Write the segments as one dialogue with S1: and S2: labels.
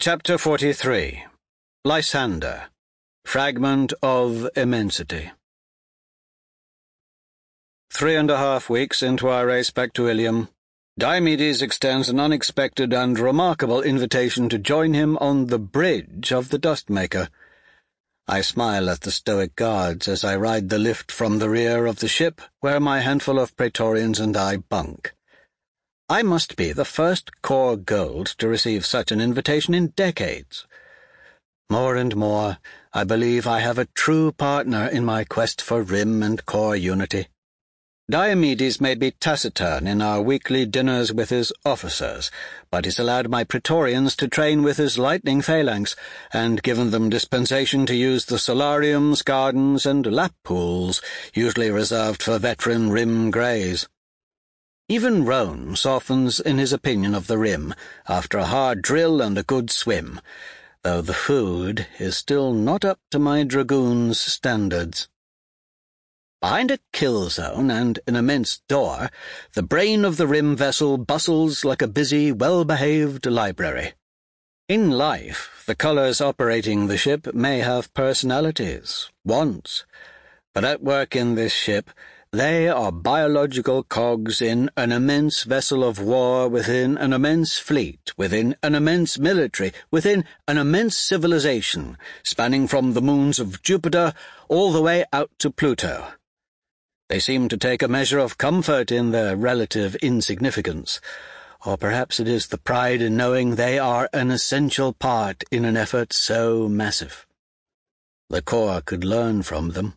S1: Chapter 43. Lysander. Fragment of Immensity. 3.5 weeks into our race back to Ilium, Diomedes extends an unexpected and remarkable invitation to join him on the bridge of the Dustmaker. I smile at the stoic guards as I ride the lift from the rear of the ship where my handful of Praetorians and I bunk. I must be the first Corps Gold to receive such an invitation in decades. More and more, I believe I have a true partner in my quest for Rim and Corps unity. Diomedes may be taciturn in our weekly dinners with his officers, but he's allowed my Praetorians to train with his lightning phalanx, and given them dispensation to use the solariums, gardens, and lap pools, usually reserved for veteran Rim Greys. Even Roan softens in his opinion of the Rim after a hard drill and a good swim, though the food is still not up to my dragoons' standards. Behind a kill zone and an immense door, the brain of the Rim vessel bustles like a busy, well-behaved library. In life, the colors operating the ship may have personalities, wants, but at work in this ship, they are biological cogs in an immense vessel of war within an immense fleet, within an immense military, within an immense civilization, spanning from the moons of Jupiter all the way out to Pluto. They seem to take a measure of comfort in their relative insignificance, or perhaps it is the pride in knowing they are an essential part in an effort so massive. The Corps could learn from them.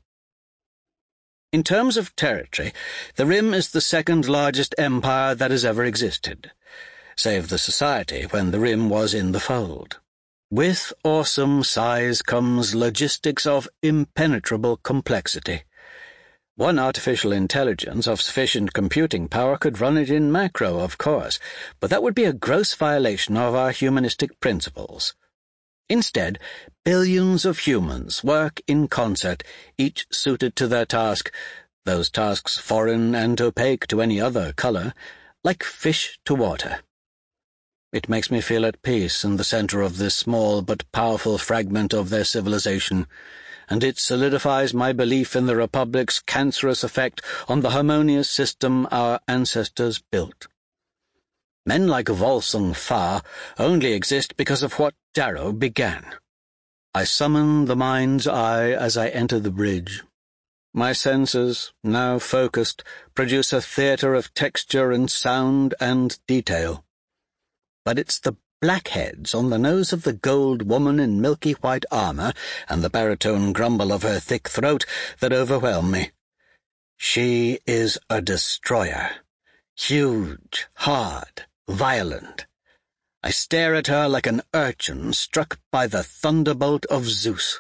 S1: In terms of territory, the Rim is the second largest empire that has ever existed, save the Society when the Rim was in the fold. With awesome size comes logistics of impenetrable complexity. One artificial intelligence of sufficient computing power could run it in macro, of course, but that would be a gross violation of our humanistic principles. Instead, billions of humans work in concert, each suited to their task, those tasks foreign and opaque to any other color, like fish to water. It makes me feel at peace in the center of this small but powerful fragment of their civilization, and it solidifies my belief in the Republic's cancerous effect on the harmonious system our ancestors built. Men like Volsung Fa only exist because of what Darrow began. I summon the mind's eye as I enter the bridge. My senses, now focused, produce a theater of texture and sound and detail. But it's the blackheads on the nose of the gold woman in milky white armor and the baritone grumble of her thick throat that overwhelm me. She is a destroyer. Huge, hard, violent. I stare at her like an urchin struck by the thunderbolt of Zeus.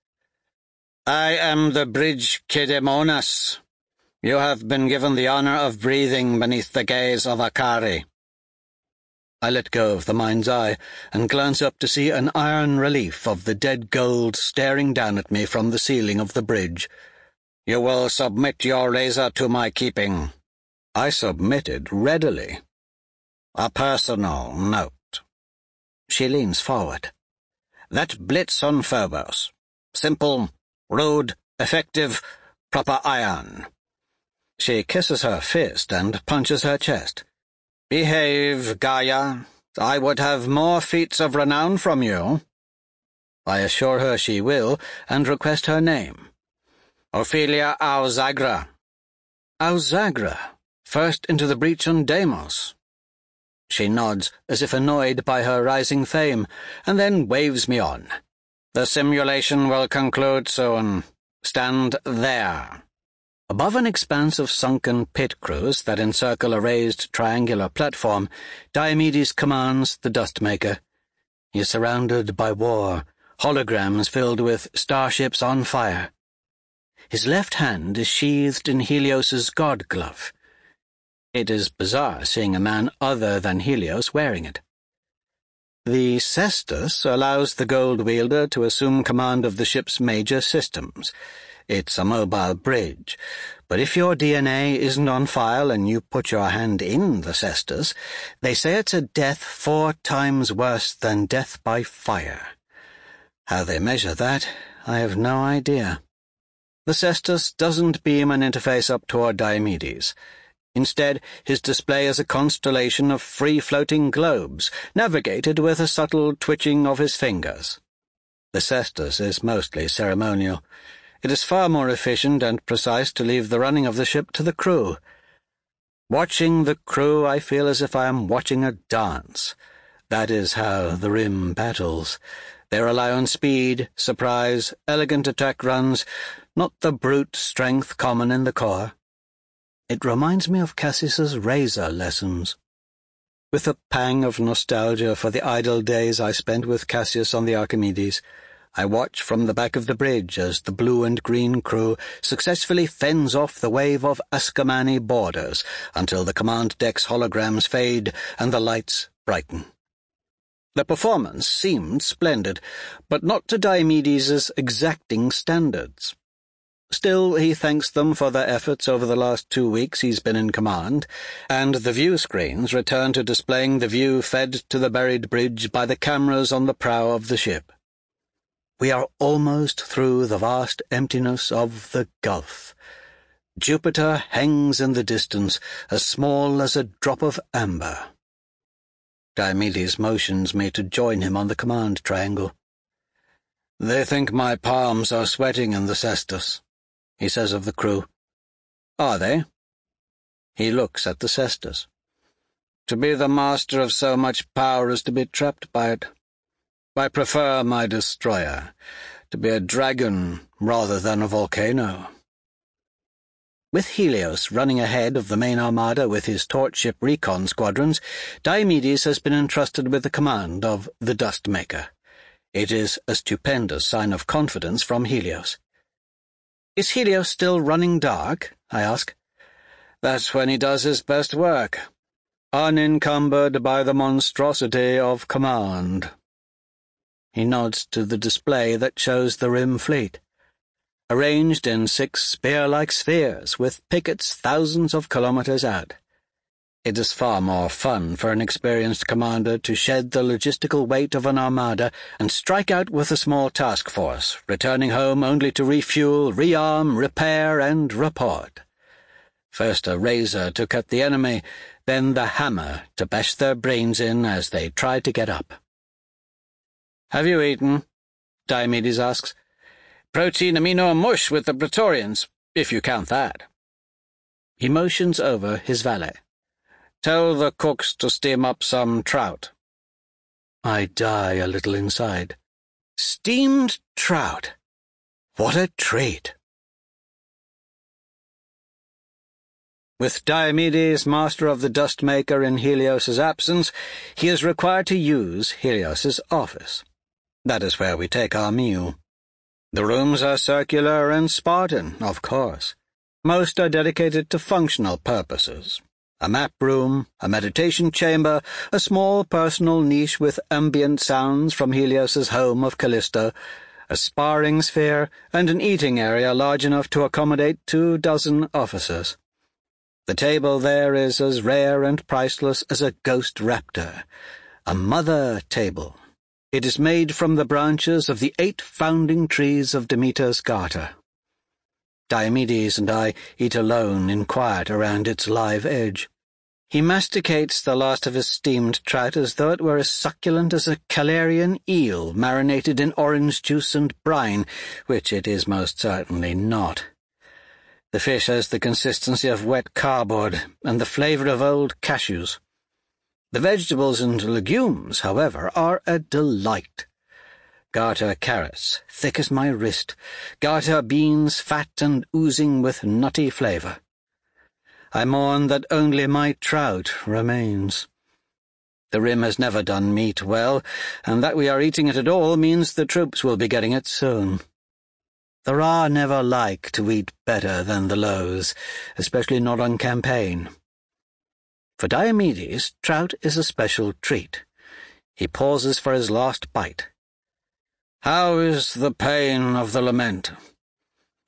S1: I am the bridge Kidemonas. You have been given the honor of breathing beneath the gaze of Akari. I let go of the mind's eye and glance up to see an iron relief of the dead gold staring down at me from the ceiling of the bridge. You will submit your laser to my keeping. I submitted readily. A personal note. She leans forward. That blitz on Phobos. Simple, rude, effective, proper iron. She kisses her fist and punches her chest. Behave, Gaia. I would have more feats of renown from you. I assure her she will, and request her name. Ophelia Auzagra. Auzagra, first into the breach on Deimos. She nods, as if annoyed by her rising fame, and then waves me on. The simulation will conclude soon. Stand there. Above an expanse of sunken pit crews that encircle a raised triangular platform, Diomedes commands the Dustmaker. He is surrounded by war, holograms filled with starships on fire. His left hand is sheathed in Helios's god glove. It is bizarre seeing a man other than Helios wearing it. The Cestus allows the gold wielder to assume command of the ship's major systems. It's a mobile bridge, but if your DNA isn't on file and you put your hand in the cestus, they say it's a death 4 times worse than death by fire. How they measure that, I have no idea. The cestus doesn't beam an interface up toward Diomedes. Instead, his display is a constellation of free-floating globes, navigated with a subtle twitching of his fingers. The cestus is mostly ceremonial. It is far more efficient and precise to leave the running of the ship to the crew. Watching the crew, I feel as if I am watching a dance. That is how the Rim battles. They rely on speed, surprise, elegant attack runs, not the brute strength common in the Corps. It reminds me of Cassius's razor lessons. With a pang of nostalgia for the idle days I spent with Cassius on the Archimedes, I watch from the back of the bridge as the blue and green crew successfully fends off the wave of Ascomani boarders until the command deck's holograms fade and the lights brighten. The performance seemed splendid, but not to Diomedes' exacting standards. Still, he thanks them for their efforts over the last 2 weeks he's been in command, and the view screens return to displaying the view fed to the buried bridge by the cameras on the prow of the ship. We are almost through the vast emptiness of the Gulf. Jupiter hangs in the distance, as small as a drop of amber. Diomedes motions me to join him on the command triangle. "They think my palms are sweating in the cestus," he says of the crew. "Are they?" He looks at the cestus. "To be the master of so much power is to be trapped by it. I prefer my destroyer, to be a dragon rather than a volcano." With Helios running ahead of the main armada with his torch ship recon squadrons, Diomedes has been entrusted with the command of the Dustmaker. It is a stupendous sign of confidence from Helios. "Is Helios still running dark?" I ask. "That's when he does his best work, unencumbered by the monstrosity of command." He nods to the display that shows the Rim fleet, arranged in 6 spear-like spheres with pickets thousands of kilometers out. It is far more fun for an experienced commander to shed the logistical weight of an armada and strike out with a small task force, returning home only to refuel, rearm, repair, and report. First a razor to cut the enemy, then the hammer to bash their brains in as they try to get up. "Have you eaten?" Diomedes asks. "Protein amino mush with the Praetorians, if you count that." He motions over his valet. "Tell the cooks to steam up some trout." I die a little inside. Steamed trout. What a treat! With Diomedes, master of the Dustmaker, in Helios's absence, he is required to use Helios's office. That is where we take our meal. The rooms are circular and Spartan, of course. Most are dedicated to functional purposes. A map room, a meditation chamber, a small personal niche with ambient sounds from Helios's home of Callisto, a sparring sphere, and an eating area large enough to accommodate 24 officers. The table there is as rare and priceless as a ghost raptor, a mother table. It is made from the branches of the 8 founding trees of Demeter's garter. Diomedes and I eat alone in quiet around its live edge. He masticates the last of his steamed trout as though it were as succulent as a Calarian eel marinated in orange juice and brine, which it is most certainly not. The fish has the consistency of wet cardboard and the flavor of old cashews. The vegetables and legumes, however, are a delight. Garter carrots, thick as my wrist, garter beans, fat and oozing with nutty flavor. I mourn that only my trout remains. The Rim has never done meat well, and that we are eating it at all means the troops will be getting it soon. The Ra never like to eat better than the Lows, especially not on campaign. For Diomedes, trout is a special treat. He pauses for his last bite. "How is the pain of the lament?"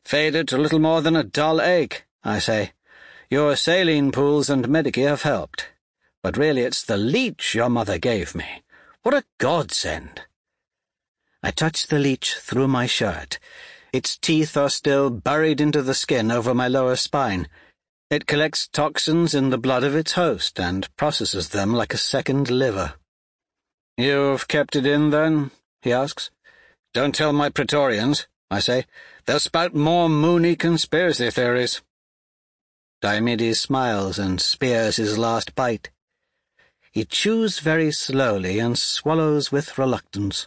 S1: Faded to little more than a dull ache, I say. Your saline pools and Medicare have helped. But really it's the leech your mother gave me. What a godsend!" I touch the leech through my shirt. Its teeth are still buried into the skin over my lower spine. It collects toxins in the blood of its host and processes them like a second liver. "You've kept it in, then?" he asks. "Don't tell my Praetorians," I say. "They'll spout more moony conspiracy theories." Diomedes smiles and spears his last bite. He chews very slowly and swallows with reluctance.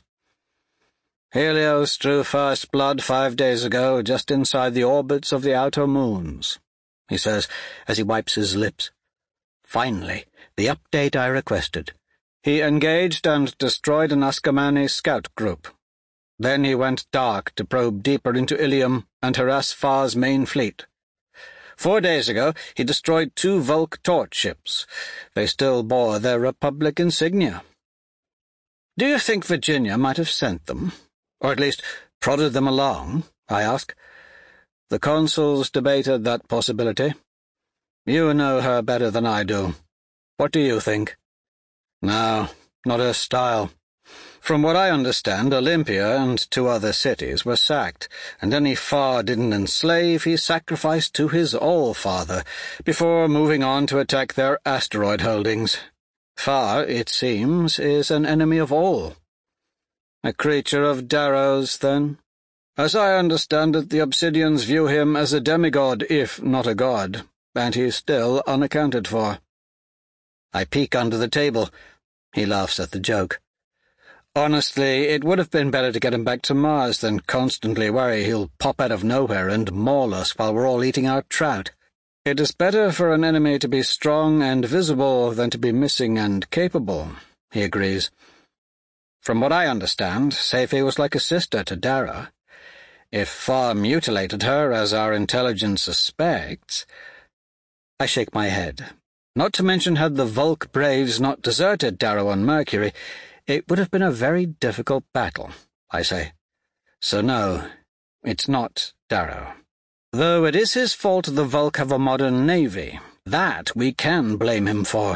S1: "Helios drew first blood 5 days ago, just inside the orbits of the outer moons," he says as he wipes his lips. "Finally, the update I requested. He engaged and destroyed an Ascomani scout group. Then he went dark to probe deeper into Ilium and harass Far's main fleet. 4 days ago, he destroyed 2 Volk torch ships. They still bore their Republic insignia. Do you think Virginia might have sent them? Or at least prodded them along?" I ask. The consuls debated that possibility. You know her better than I do. What do you think? No, not her style. From what I understand, Olympia and 2 other cities were sacked, and any Far didn't enslave he sacrificed to his All-Father, before moving on to attack their asteroid holdings. Far, it seems, is an enemy of all. A creature of Darrow's, then? As I understand it, the Obsidians view him as a demigod, if not a god, and he's still unaccounted for. I peek under the table. He laughs at the joke. Honestly, it would have been better to get him back to Mars than constantly worry he'll pop out of nowhere and maul us while we're all eating our trout. It is better for an enemy to be strong and visible than to be missing and capable, he agrees. From what I understand, Seife was like a sister to Darrow. If Far mutilated her, as our intelligence suspects— I shake my head. Not to mention, had the Volk Braves not deserted Darrow on Mercury, it would have been a very difficult battle, I say. So no, it's not Darrow. Though it is his fault the Volk have a modern navy. That we can blame him for.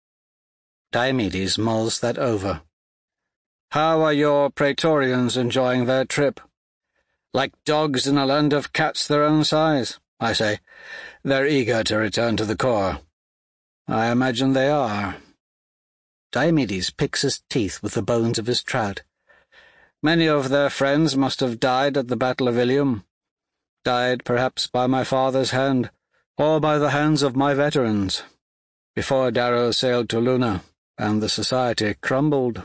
S1: Diomedes mulls that over. How are your Praetorians enjoying their trip? Like dogs in a land of cats their own size, I say. They're eager to return to the core. I imagine they are. Diomedes picks his teeth with the bones of his trout. Many of their friends must have died at the Battle of Ilium. Died perhaps by my father's hand, or by the hands of my veterans, before Darrow sailed to Luna, and the society crumbled.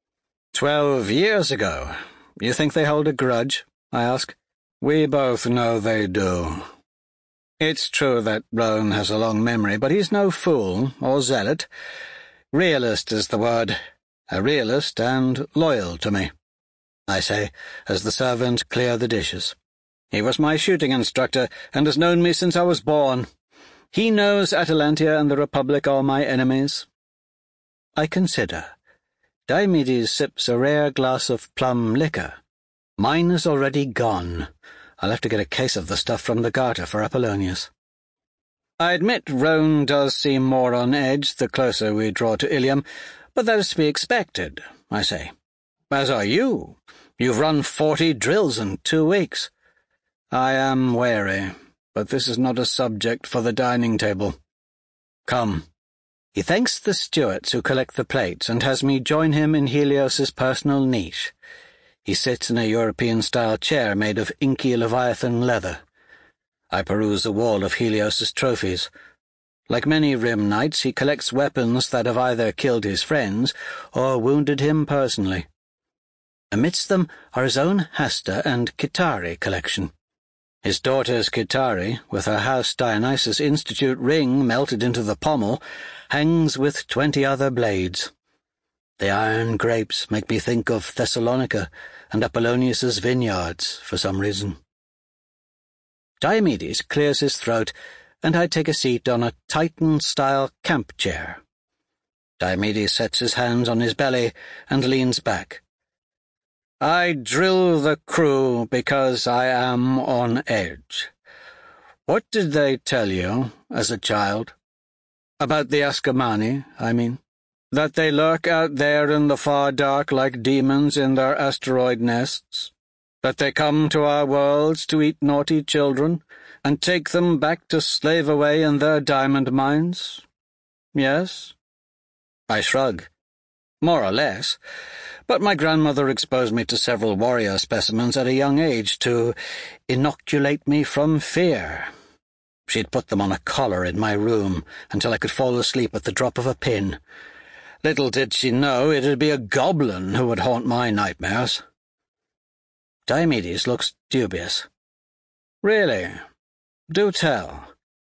S1: 12 years ago. You think they hold a grudge? I ask. We both know they do. It's true that Roan has a long memory, but he's no fool or zealot. Realist is the word. A realist and loyal to me, I say, as the servants clear the dishes. He was my shooting instructor, and has known me since I was born. He knows Atalantia and the Republic are my enemies. I consider. Diomedes sips a rare glass of plum liquor. Mine is already gone. I'll have to get a case of the stuff from the Garter for Apollonius. I admit Roan does seem more on edge the closer we draw to Ilium, but that is to be expected, I say. As are you. You've run 40 drills in 2 weeks. I am wary, but this is not a subject for the dining table. Come. He thanks the stewards who collect the plates and has me join him in Helios's personal niche. He sits in a European-style chair made of inky Leviathan leather. I peruse the wall of Helios's trophies. Like many Rim knights, he collects weapons that have either killed his friends or wounded him personally. Amidst them are his own Hasta and Kitari collection. His daughter's Kitari, with her House Dionysus Institute ring melted into the pommel, hangs with 20 other blades. The iron grapes make me think of Thessalonica and Apollonius's vineyards for some reason. Diomedes clears his throat, and I take a seat on a Titan-style camp chair. Diomedes sets his hands on his belly and leans back. I drill the crew because I am on edge. What did they tell you as a child? About the Askamani, I mean. That they lurk out there in the far dark like demons in their asteroid nests? That they come to our worlds to eat naughty children and take them back to slave away in their diamond mines? Yes? I shrug. More or less. But my grandmother exposed me to several warrior specimens at a young age to inoculate me from fear. She'd put them on a collar in my room until I could fall asleep at the drop of a pin. Little did she know it'd be a goblin who would haunt my nightmares. Diomedes looks dubious. Really? Do tell.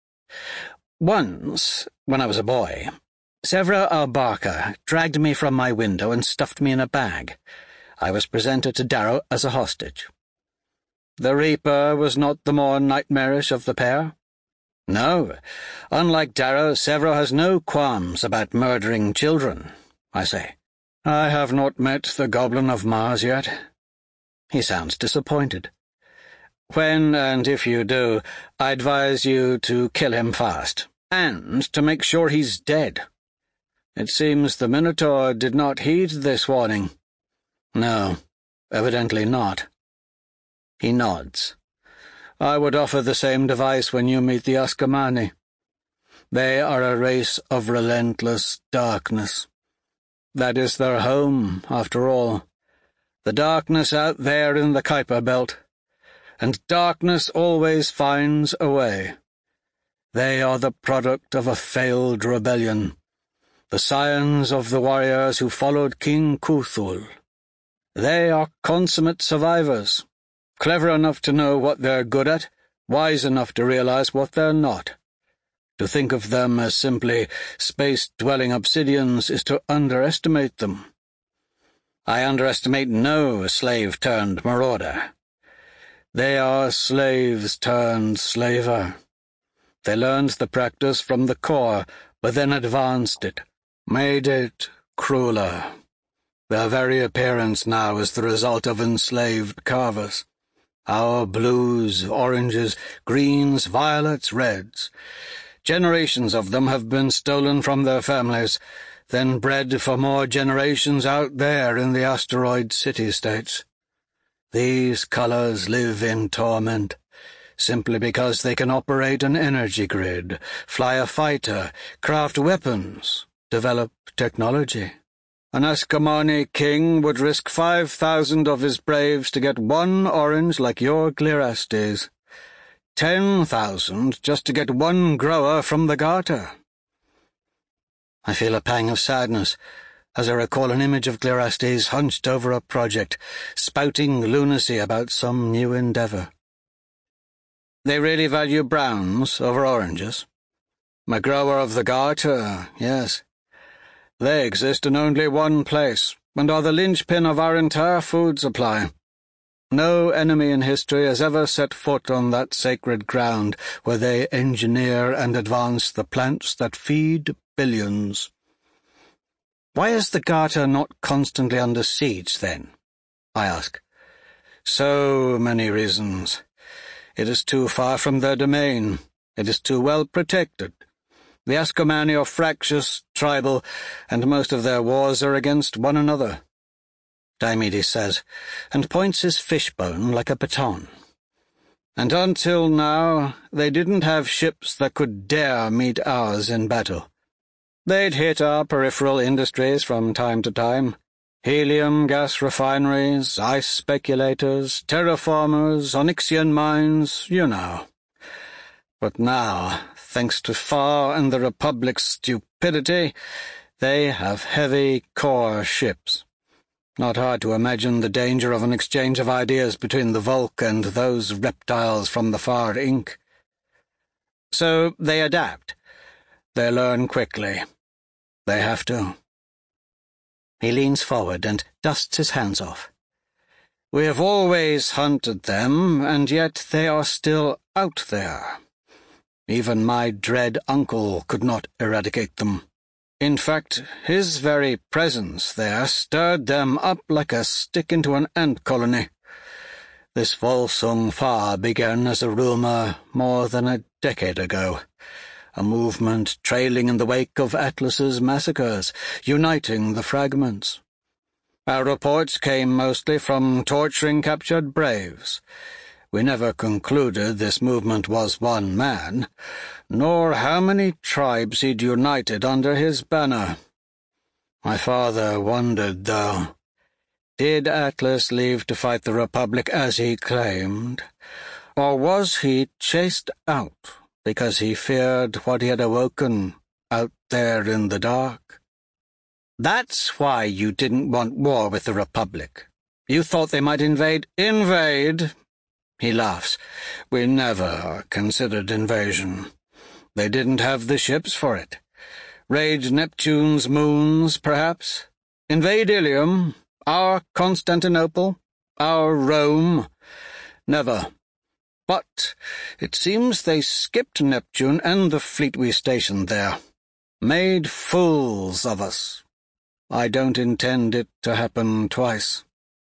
S1: Once, when I was a boy, Sevra al-Barka dragged me from my window and stuffed me in a bag. I was presented to Darrow as a hostage. The Reaper was not the more nightmarish of the pair? No. Unlike Darrow, Sevra has no qualms about murdering children, I say. I have not met the Goblin of Mars yet. He sounds disappointed. When, and if you do, I advise you to kill him fast, and to make sure he's dead. It seems the Minotaur did not heed this warning. No, evidently not. He nods. I would offer the same device when you meet the Askamani. They are a race of relentless darkness. That is their home, after all. The darkness out there in the Kuiper Belt. And darkness always finds a way. They are the product of a failed rebellion, the scions of the warriors who followed King Kuthul. They are consummate survivors, clever enough to know what they're good at, wise enough to realize what they're not. To think of them as simply space-dwelling obsidians is to underestimate them. I underestimate no slave-turned marauder. They are slaves-turned-slaver. They learned the practice from the core, but then advanced it, made it crueler. Their very appearance now is the result of enslaved carvers. Our blues, oranges, greens, violets, reds. Generations of them have been stolen from their families, then bred for more generations out there in the asteroid city-states. These colors live in torment, simply because they can operate an energy grid, fly a fighter, craft weapons, develop technology. An Askamani king would risk 5,000 of his braves to get one orange like your Glirastes. 10,000 just to get one grower from the garter. I feel a pang of sadness as I recall an image of Glirastes hunched over a project, spouting lunacy about some new endeavor. They really value browns over oranges? My grower of the garter, yes. They exist in only one place, and are the linchpin of our entire food supply. No enemy in history has ever set foot on that sacred ground where they engineer and advance the plants that feed billions. Why is the garter not constantly under siege, then? I ask. So many reasons. It is too far from their domain. It is too well protected. The Askamani are fractious, tribal, and most of their wars are against one another, Diomedes says, and points his fishbone like a baton. And until now, they didn't have ships that could dare meet ours in battle. They'd hit our peripheral industries from time to time. Helium gas refineries, ice speculators, terraformers, Onyxian mines, you know. But now, thanks to Far and the Republic's stupidity, they have heavy core ships. Not hard to imagine the danger of an exchange of ideas between the Volk and those reptiles from the Far Inc. So they adapt. They learn quickly. They have to. He leans forward and dusts his hands off. We have always hunted them, and yet they are still out there. Even my dread uncle could not eradicate them. In fact, his very presence there stirred them up like a stick into an ant colony. This Volsung Fa began as a rumour more than a decade ago, a movement trailing in the wake of Atlas's massacres, uniting the fragments. Our reports came mostly from torturing captured braves. We never concluded this movement was one man, nor how many tribes he'd united under his banner. My father wondered, though. Did Atlas leave to fight the Republic as he claimed, or was he chased out because he feared what he had awoken out there in the dark? That's why you didn't want war with the Republic. You thought they might invade. Invade! He laughs. We never considered invasion. They didn't have the ships for it. Raid Neptune's moons, perhaps? Invade Ilium? Our Constantinople? Our Rome? Never. But it seems they skipped Neptune and the fleet we stationed there. Made fools of us. I don't intend it to happen twice.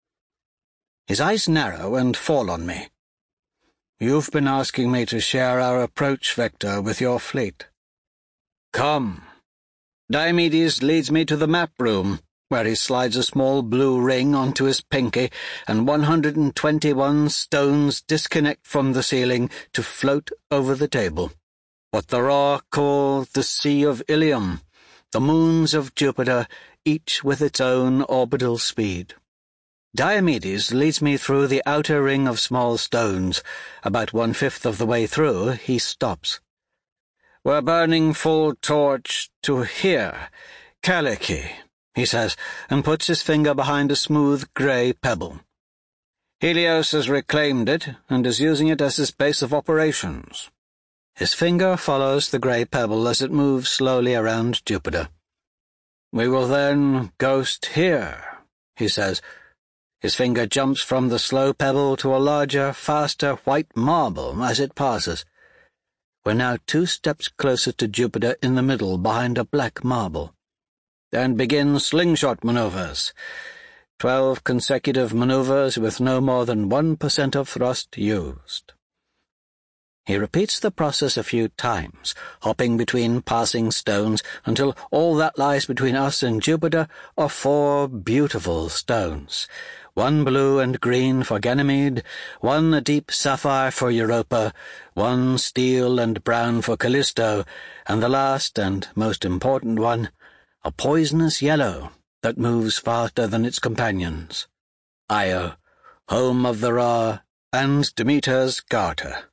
S1: His eyes narrow and fall on me. You've been asking me to share our approach vector with your fleet. Come. Diomedes leads me to the map room, where he slides a small blue ring onto his pinky, and 121 stones disconnect from the ceiling to float over the table. What the Ra call the Sea of Ilium, the moons of Jupiter, each with its own orbital speed. Diomedes leads me through the outer ring of small stones. About 1/5 of the way through, he stops. We're burning full torch to here, Kaliki, he says, and puts his finger behind a smooth grey pebble. Helios has reclaimed it and is using it as his base of operations. His finger follows the grey pebble as it moves slowly around Jupiter. We will then ghost here, he says. His finger jumps from the slow pebble to a larger, faster white marble as it passes. We're now 2 steps closer to Jupiter in the middle behind a black marble. Then begin slingshot maneuvers. 12 consecutive maneuvers with no more than 1% of thrust used. He repeats the process a few times, hopping between passing stones until all that lies between us and Jupiter are 4 beautiful stones. 1 blue and green for Ganymede, 1 a deep sapphire for Europa, 1 steel and brown for Callisto, and the last and most important one, a poisonous yellow that moves faster than its companions. Io, home of the Ra, and Demeter's garter.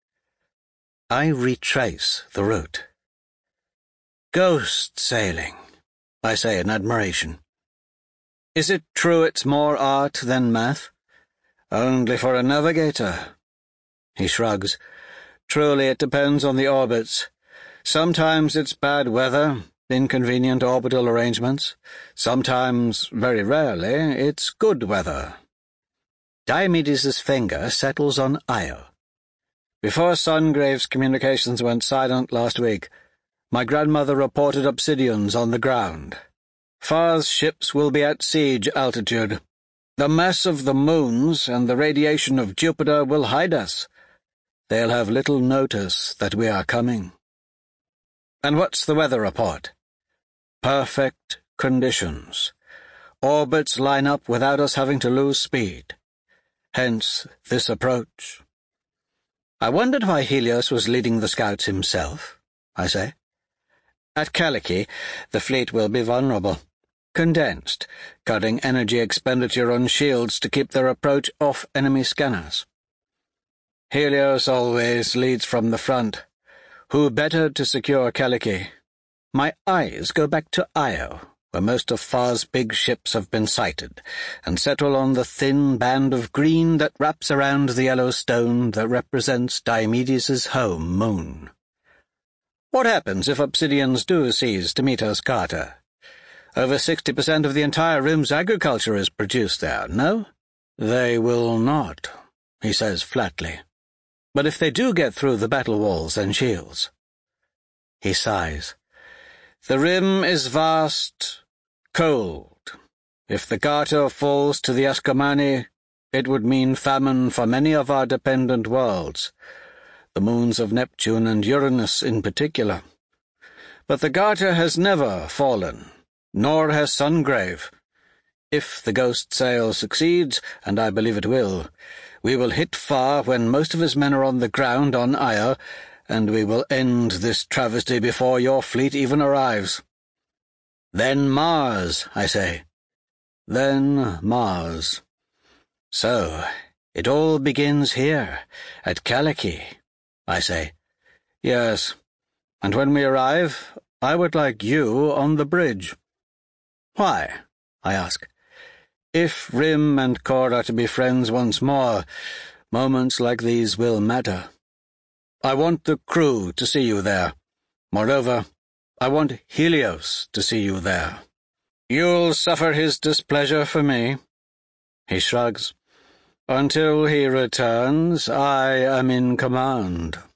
S1: I retrace the route. Ghost sailing, I say in admiration. Is it true it's more art than math? Only for a navigator. He shrugs. Truly it depends on the orbits. Sometimes it's bad weather, inconvenient orbital arrangements. Sometimes, very rarely, it's good weather. Diomedes' finger settles on Io. Before Sungrave's communications went silent last week, my grandmother reported obsidians on the ground. Fa's ships will be at siege altitude. The mass of the moons and the radiation of Jupiter will hide us. They'll have little notice that we are coming. And what's the weather report? Perfect conditions. Orbits line up without us having to lose speed. Hence this approach. I wondered why Helios was leading the scouts himself, I say. At Kaliki, the fleet will be vulnerable. Condensed, cutting energy expenditure on shields to keep their approach off enemy scanners. Helios always leads from the front. Who better to secure Kaliki? My eyes go back to Io, where most of Fa's big ships have been sighted, and settle on the thin band of green that wraps around the yellow stone that represents Diomedes' home moon. What happens if obsidians do seize Demeter's garter? Over 60% of the entire rim's agriculture is produced there, no? They will not, he says flatly. But if they do get through the battle walls and shields. He sighs. The rim is vast, cold. If the Garter falls to the Ascomanni, it would mean famine for many of our dependent worlds, the moons of Neptune and Uranus in particular. But the Garter has never fallen, nor has Sungrave. If the ghost sail succeeds, and I believe it will, we will hit far when most of his men are on the ground on Aya, and we will end this travesty before your fleet even arrives. Then Mars, I say. Then Mars. So, it all begins here, at Kaliki, I say. Yes, and when we arrive, I would like you on the bridge. Why? I ask. If Rim and Kor are to be friends once more, moments like these will matter. I want the crew to see you there. Moreover, I want Helios to see you there. You'll suffer his displeasure for me. He shrugs. Until he returns, I am in command.